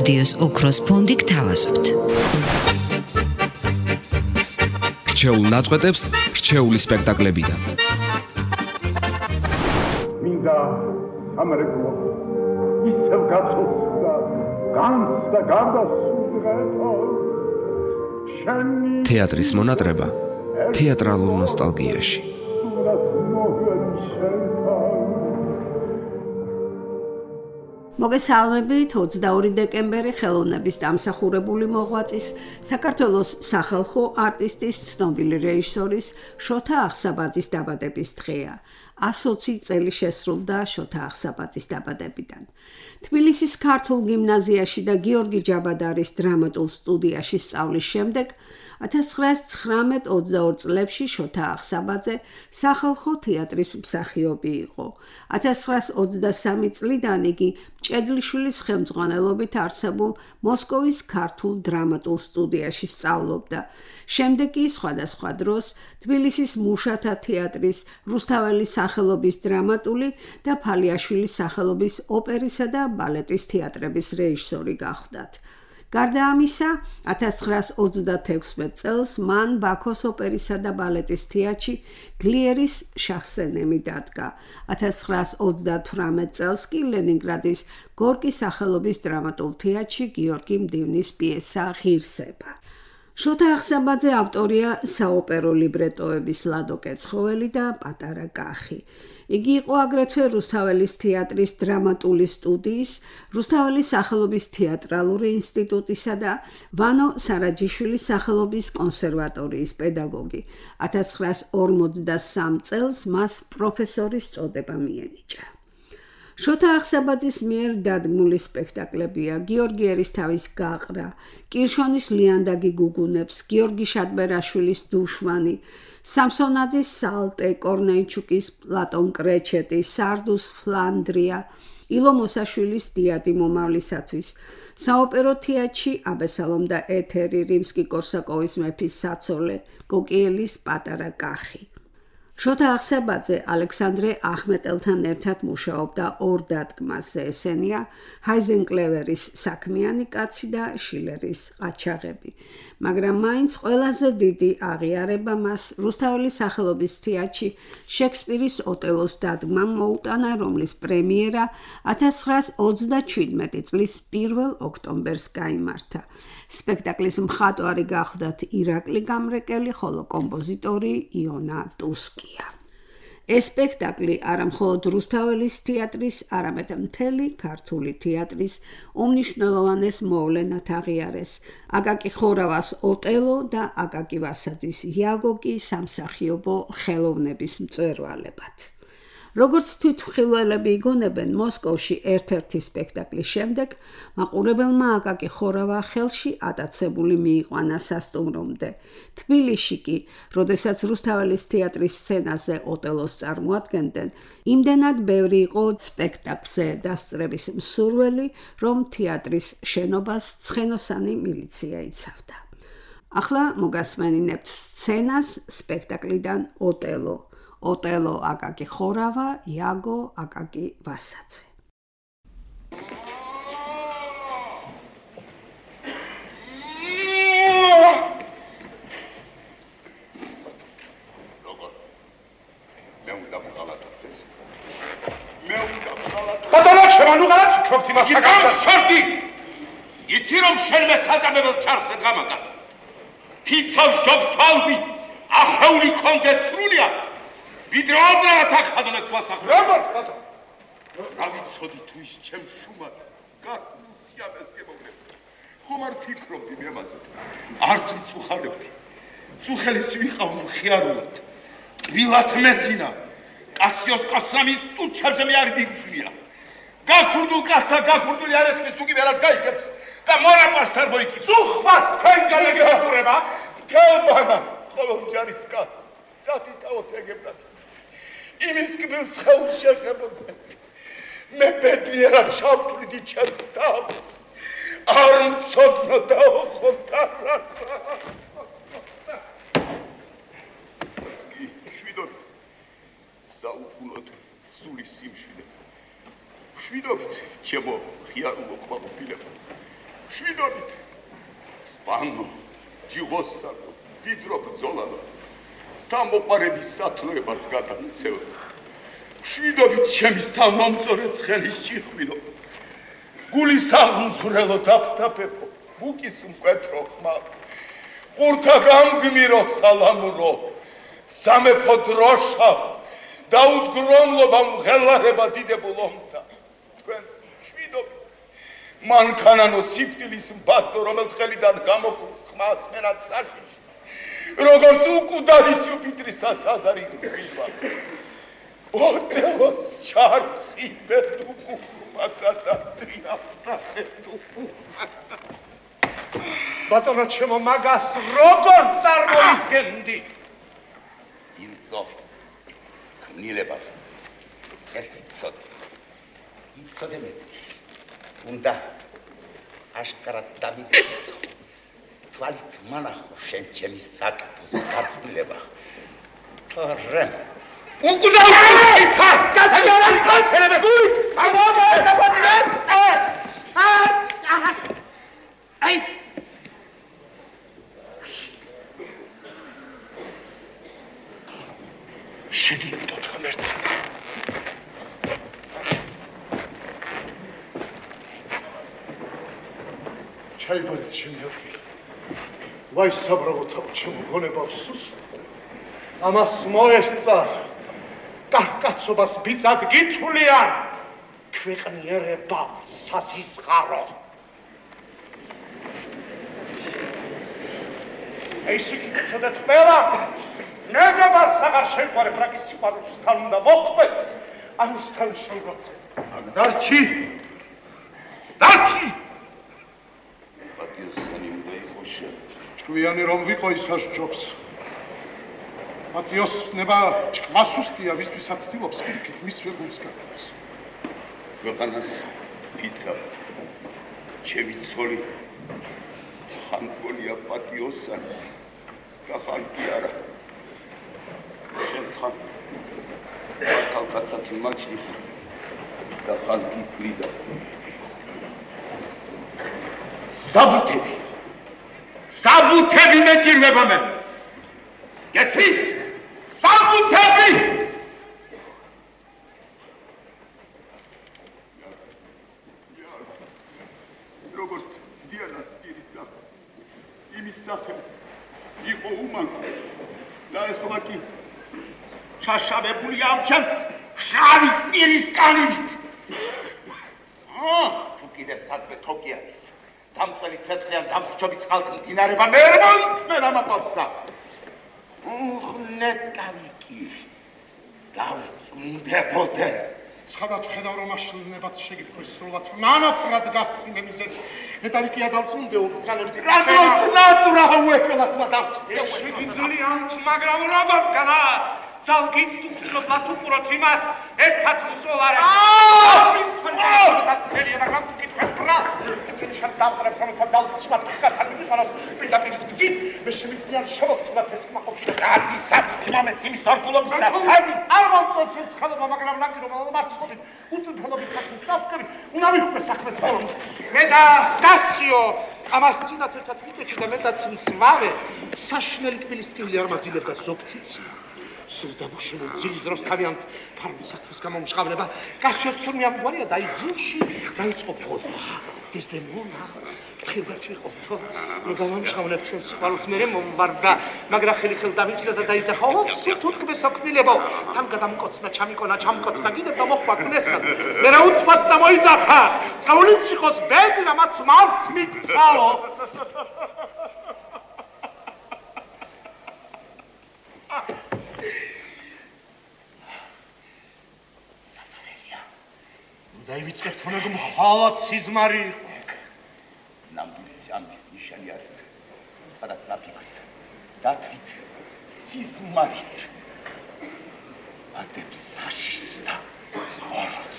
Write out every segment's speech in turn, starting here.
რადიოს ოქროს ფონდი გთავაზობთ. რჩეულ ნაწყვეტებს რჩეული სპექტაკლებიდან. მინდა სამრეკლო ისევ გაწოცდა განცდა გარდასულღეთა შენი თეატრის მონატრება თეატრალურ ნოსტალგიაში. მოგესალმებით 22 დეკემბერი ხელოვნების დამსახურებული მოღვაწის საქართველოს სახალხო არტისტის ცნობილი რეჟისორის შოთა აღსაბაძის დაბადების დღეა. 120 წელი შესრულდა შოთა აღსაბაძის დაბადებიდან. თბილისის ქართულ გიმნაზიაში და გიორგი ჯაბადარის დრამატულ სტუდიაში სწავლის შემდეგ 1919-22 წლებში შოთა აღსაბაძე სახალხო თეატრის მსახიობი იყო. 1923 წლიდან იგი ჭედლიშვილის ხელმძღვანელობით არსებულ მოსკოვის ქართულ დრამატულ სტუდიაში სწავლობდა. შემდეგ კი სხვადასხვა დროს თბილისის მუშათა თეატრის რუსთაველის სახელობის დრამატული და ფალიაშვილის სახელობის ოპერისა და ბალეტის თეატრების რეჟისორი გახლდათ. გარდა ამისა, 1936 წელს მან ბაქოს ოპერისა და ბალეტის თეატრში გლიერის შახსენემი დადგა. 1938 წელს კი ლენინგრადის გორკის სახელობის დრამატულ თეატრში გიორგი მდივნის პიესა ღირსება. შოთა აღსაბაძე ავტორია საოპერო ლიბრეტოების ლადო კეცხოველი და პატარა კახი. იგი იყო აგრეთვე რუსთაველის თეატრის დრამატული სტუდიის, რუსთაველის სახელობის თეატრალური ინსტიტუტისა და ვანო სარაჯიშვილის სახელობის კონსერვატორიის პედაგოგი. 1953 წელს მას პროფესორის წოდება მიენიჭა. შოთა აღსაბაძის მიერ დადგმული სპექტაკლებია გიორგი ერისთავის გაყრა, კირშონის ლიანდაგი გუგუნებს, გიორგი შატბერაშვილის დუშვანი, სამსონაძის სალტე, კორნეიჩუკის პლატონ კრეჩეტი, სარდუს ფლანდრია, ილო მოსაშვილის დიადი მომავლისათვის, საოპერო თეატრში აბესალომ და ეთერი, რიმსკი-კორსაკოვის მეფის საცოლე, კოკიელის პატარა კახი. შოთა აღსაბაძე ალექსანდრე ახმეტელთან ერთად მუშაობდა ორ დადგმაზე, ესენია ჰაიზენკლევერის საქმიანი კაცი და შილერის ყაჩაღები. მაგრამ მაინც ყველაზე დიდი აღიარება მას რუსთაველის სახელობის თეატრში შექსპირის ოტელოს დადგმამ მოუტანა, რომლის პრემიერა 1927 წლის 1 ოქტომბერს გაიმართა. სპექტაკლის მხატვარი გახლდათ ირაკლი გამრეკელი, ხოლო კომპოზიტორი იონა ტუსკია. ეს სპექტაკლი არამხოლოდ რუსთაველის თეატრის, არამედ მთელი ქართული თეატრის უმნიშვნელოვანეს მოვლენად აღიარეს. აკაკი ხორავას ოტელო და აკაკი ვასაძის იაგო კი სამსახიობო ხელოვნების მწვერვალებად. როგორც თვითმხილველები იგონებენ, მოსკოვში ერთ-ერთი სპექტაკლის შემდეგ მაყურებელმა აკაკი ხორავა ხელში ატაცებული მიიყვანა სასტუმრომდე. თბილისში კი, როდესაც რუსთაველის თეატრის სცენაზე ოტელოს წარმოადგენდნენ, იმდენად ბევრი იყო სპექტაკლზე დასწრების მსურველი, რომ თეატრის შენობას ცხენოსანი მილიცია იცავდა. ახლა მოგასმენინებთ სცენას სპექტაკლიდან ოტელო. ოტელო აკაკი ხორავა, იაგო აკაკი ვასაძე. ბატონო, ჩემ ნუ გადაფიქრობთ იმას საკითხს. შორტი! იცი რომ შენ მე საწამებელ ჩარხს დგამაკად. ფიცავს ჯობს თვალბი, ახეული კონდეს სრულიად. ვიდრე ოდრათ ახადონე თვალსახრა. როგორ ბატონო? რა ვიცოდი თუ ის ჩემ შუმად გაკუსიამეს გემოგრებ. ხომ არ ფიქრობდი მე ამაზე. არც მწუხარებდი. წუხელის ვიყავ მხიარულად. ტბილად მეძინა. კასიოს კაცრამის ტუჩებზე მე არ მიგწვია. გახურდულ კაცსა გახურდული არ ეთქვის თუ კი ვერას გაიგებს და მონაპარს არ მოიკი. წუხმად თქვენ გაიგებურება? თელბანა ყოველ ჯარის კაცს სათითაოდ ეგებდათ. იმის კბილს ხელს შეხებოდნენ. მე ბედნიერად ჩავთვლიდი ჩემს თავს. არ მცოდნო დაოხონდა რა. შვიდობით საუკუნოდ სული სიმშვიდე. შვიდობით ჩემო ღიარულო კმაყოფილებო. შვიდობით სპანო ჯიღოსანო დიდრო ბრძოლანო დამოყარების სათნოებად გადამცევა შვიდობით ჩემის თავმომწონე ცხენის ჭირხვილო გულის აღმზრელო დაფთაფებო ბუკის მკვეთრო ხმა ყურთა გამგმირო სალამურო სამეფო დროშა დაუდგრომლობა მღელვარება დიდებულომთა თქვენს შვიდობით მანქანანო სიკვდილის მბატო რომელ ხელიდან გამოგულს ხმას მენად საშიში როგორც უკუდარის იუპიტრის საზარი გრიბა ოდელოს ჩარხი ბეთუკურმა გადატრიალდა ბატონო ჩემო მაგას როგორ წარმოვიდგენდი ინწო ნილება ეს იცოდე მეტი უნდა აშკარად დამიგეცო თვალით მანახო შენ ჩემი საკითხის გაფრთხილება თორემ უკუდაუსი ცა გაჩერებე გული აი შეგიძლიათ ხმერთ ჩაიბარეთ ჩემი ადგილი ვაისაბრალო თავ ჩემო გონებავს ამას მოესწარ კაცობას ბიცად გითვლიან ქვეყნიერება სასიზღარო ესე გიცოდეთ ყველა ნეგებას აღარ შეგვარებ რა კი სიყვარულს თან უნდა მოხდეს ამისთან შემოწე დარჩი პატიოსანი უნდა იყოს ჭკვიანი რომ ვიყო ისას ჯობს პატიოსნება ჭკვასუსტია ვისთვისაც ცდილობს პირიქით მის ვერგულს გაკეთოს ქვეყანას ფიცა ჩემი ცოლი ხანკოლია პატიოსანი და ხანკი არა შენც ხან კალკაცათი მაჩნი და ხანკი კვიდა საბუთები მეჭირდება მე გესმის საბუთები როგორც დიანას პირისა იმის სახელი იყო უმანკო და ეხლა კი ჩაშავებული ამ ჩემს შავის პირის კანივით თუ კიდე სადმე თოკი არის დამწველი ცეცხლიან დამსჯობი წყალით მდინარება მე არ მოიწმენ ამ აპავსა ნეტავიკი დავწმდებოდე ცხადად ხედავ რომ აშლინებად შეგიფქვის სრულად მანაფრად გაფრინე მიზეზ ნეტავიკია დავწმდე უბცანებით რა დროს ნატურა უეჭველად დავწმდე შეგიძლიათ მაგრამ როგორ განა ძალგიც თუ გწნობლად უყუროთ იმათ ერთად მწოლარე ის თვალწინებაც და გამკითხეთ რა ისინი შანს დამყრებს რომელსაც ძალგიც მათქისგან მიყაროს პირდაპირის გზით მე შემიძლია შევწყვეტ ეს მახობს გადისა თმამეც იმის ორგულობისა არ მომწონს ეს ხელობა მაგრამ ნაკი რომ მართობით უთმფელობით საქმეს დავკრი უნდა ვიხვე საქმეს ხოლმე მე და დასიო ამას წინათ ერთად ვიცექი და მეტად მწვავე საშინელი თბილის ტკივილი არ მაძილებდა ზოგთიც სულდაბუშემო ძილის დროს თავიანთ ფარმის საქმის გამომშღავლება გასიოს თურმე ამგვარია დაიძილში დაიწყო ფოთვა დესდემონა ხილგაც ვიყავთო რომ გამომშღავლებ ჩვენ სიყვარულს მერე მომვარდა მაგრამ ხელი დავიჭირა და დაიძახა თუთქმეს ოქმილებო თან გადამკოცნა ჩამკოცნა კიდევ გამოხვა ქნესას მე რა უცბად წამოიძახა წაულიც იყოს ბედი რამაც მარც მიქცაო დაივიწყეთ ხონაგ მხოლოდ სიზმარი ნამდვილად ამის ნიშანი არის სადაც ნაფიქრის დათვით სიზმარიც ადებს საშიშს და ოროც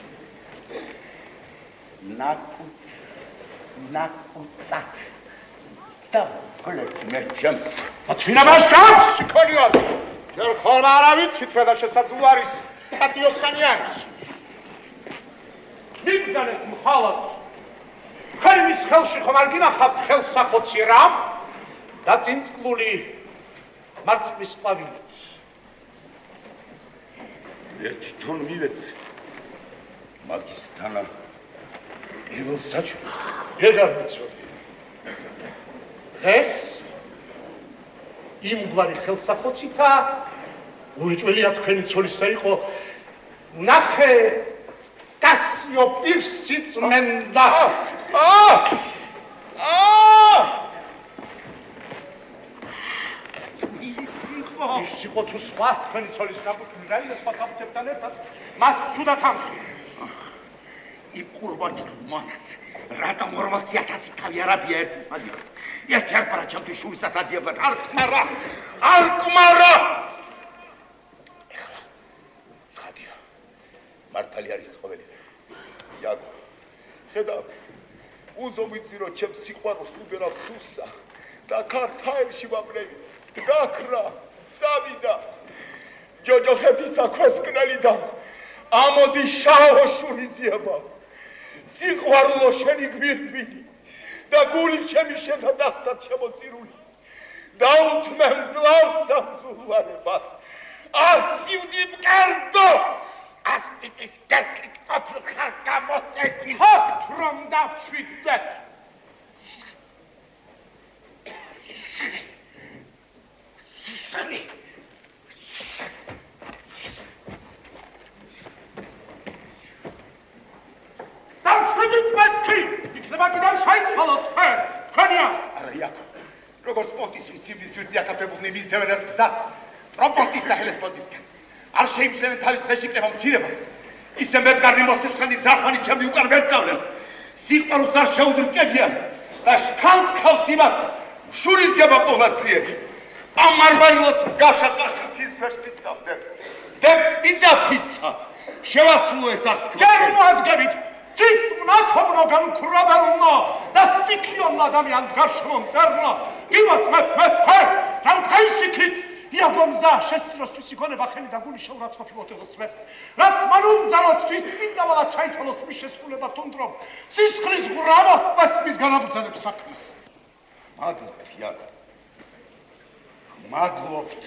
ნაკუცად და გლეთ მე ჩემს ათვინება შანს იქონიოთ ჯერ ხოლმე არ ვიცით რა შესაძლო არის პატიოსანი არის მიგზანეთ მხოლოდ თქვენ მის ხელში ხომ არ გინახავთ ხელსახოცი რამ და წინწყლული მარცხნის ყვავილით. მე თვითონ მივეცი. მაგისთანა ეველსაჩო. ეგარ ვიცოდი. დღეს იმგვარი ხელსახოცითა უეჭველია თქვენი ცოლისა იყო ნახე კასიო პირსიც მენდა. ის იყო თუ სხვა თქვენი ცოლის ნაკუთვნი რა იყო სხვა საფუძებთან ერთად მას ცუდად ამხი. იყურვა ჭმანას რატომ 40000 თავი არაბია ერთის მაგივრად. ერთი არყარა ჩემთვის შურისას აძიებდა არკმარა. ეხლა ცხადია მართალი არის ყოველივე. იაგო ხედავ უზომიცი რომ ჩემს სიყვარულს უბერავს სულსა და ქარს ჰაერში ვაბნევი გაქრა წავიდა ჯოჯოხეთის აქვესკნელიდან ამოდი შაო შურიძიება სიყვარულო შენი გვირგვინი და გული ჩემი შენადახტად შემოწირული დაუთმე მძლავს სამსულვარებას ასივდი მკერდო ასპიტის გასლით ყოფილ ხარ გამოტეკი ჰოთ რომ დავშვიდე სისხლი დავშვიდით მეთქი იქნება კიდევ შეიცვალოთ თქვენია არა იაკო როგორც პონტის ვიცივლის ვირთი აკაფებულნი მისდევენ ერთ გზას პროპორტის და ჰელესპონტისკენ არ შეიმჩნევენ თავის ხელში კრება მცირებას ისე მედგარი მოსესხანის ზარხმანი ჩემი უკან ვერ წავლენ სიყვარულს არ შეუდრკებიან და შთანთქავს იმათ შურისგება ყოვლადწლიერი ამ მარბარილოს მსგავსად ყაშხიცის ქვეშ ფიცავდნენ ვდებ წმინდა ფიცა შევასრულო ეს აღთქმა ჯერ მოადგებით cis მნათობნო განქრობელნო და სტიქიონ ადამიან გარშემო მწერნო იმათ მე რამ ხაისიქით იაგომზა შესწროსთვის იქონება ხელი და გული შეურაცხყოფილოთ წვეს რაც მან უმძალოსთვის წმინდა ვალა ჩაითვალოს მის შესრულება თუნდრომ სისხლის გრამა პასმის განაბრძანებს საქმეს მადლობთ იაგო მადლობთ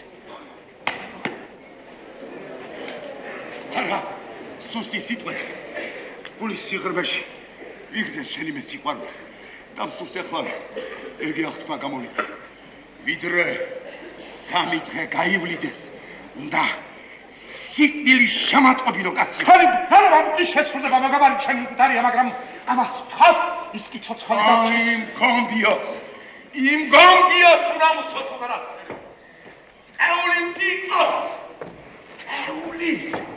არა სუსტი სიტყვები გულის სიღრმეში ვიგრძე შენი მე სიყვარული და მსურს ეხლავე ეგი აღთქმა გამოვიდა ვიდრე სამი დღე გაივლიდეს უნდა სიკვდილის შემატყობინო კაცი ხალი ბრძანა ის შესრულება მაგარი ჩემი მკვდარია მაგრამ ამას თქვა ის კი ცოცხალი დაჩეს იმ გომბიოს ურამოსოს მოგარაც წეული ძიკოს წეული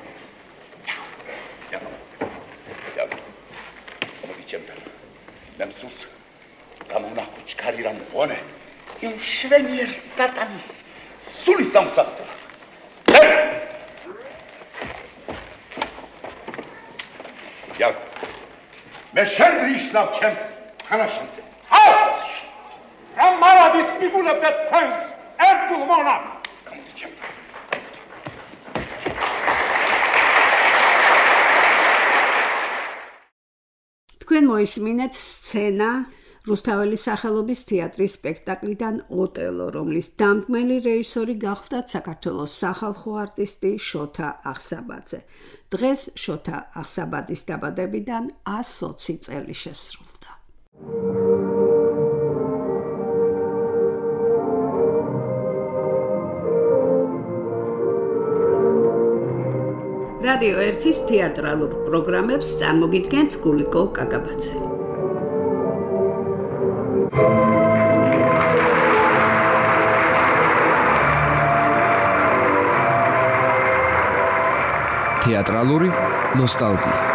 მე მსურს გამონახო ჩქარი რამ მყონე იმ შვენიერ სატანის სულის ამსახტება იაგო მე შენ რიშლავ ჩემს თანაშემწე რამ მარადის მიგულებდა თქვენს ერთგულ მონარ გამოდი ჩემთან თქვენ მოისმინეთ სცენა რუსთაველის სახელობის თეატრის სპექტაკლიდან ოტელო, რომლის დამდგმელი რეჟისორი გახლდათ საქართველოს სახალხო არტისტი შოთა აღსაბაძე. დღეს შოთა აღსაბაძის დაბადებიდან 120 წელი შესრულდა. რადიო 1-ის თეატრალურ პროგრამებს წარმოგიდგენთ გულიკო კაკაბაძე. თეატრალური ნოსტალგია